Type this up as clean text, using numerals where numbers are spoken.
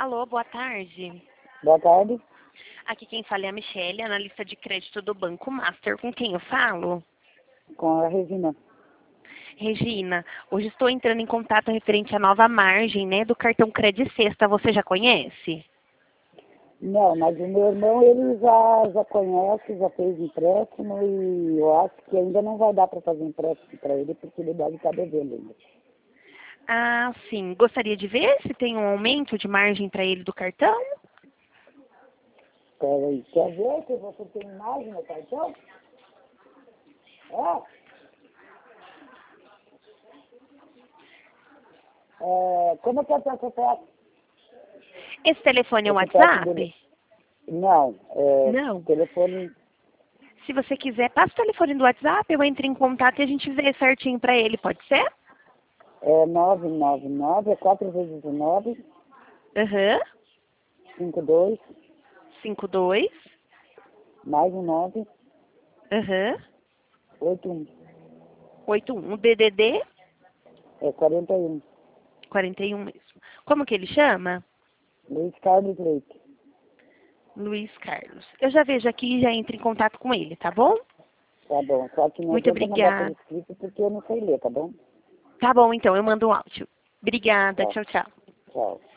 Alô, boa tarde. Boa tarde. Aqui quem fala é a Michelle, analista de crédito do Banco Master. Com quem eu falo? Com a Regina. Regina, hoje estou entrando em contato referente à nova margem, né, do cartão Credit Sexta. Você já conhece? Não, mas o meu irmão, ele já conhece, já fez empréstimo e eu acho que ainda não vai dar para fazer empréstimo para ele, porque ele deve estar devendo ainda. Ah, sim. Gostaria de ver se tem um aumento de margem para ele do cartão? Peraí, quer ver que você tem margem no cartão? Como é que é o seu CPF? Esse telefone é O o CPF dele? WhatsApp? Não, Não. telefone Se você quiser, passa o telefone do WhatsApp, eu entro em contato e a gente vê certinho para ele, pode ser? é 999, é 4 vezes o 9, Aham. 52, 52. mais um 9, Aham. 81. 81. O DDD? É 41. 41 mesmo. Como que ele chama? Luiz Carlos Leite. Luiz Carlos. Eu já vejo aqui e já entro em contato com ele, tá bom? Tá bom, só que não Muito adianta mandar por obrigada. escrito porque eu não sei ler, tá bom? Tá bom, então, eu mando um áudio. Obrigada, Tchau, tchau, tchau. tchau.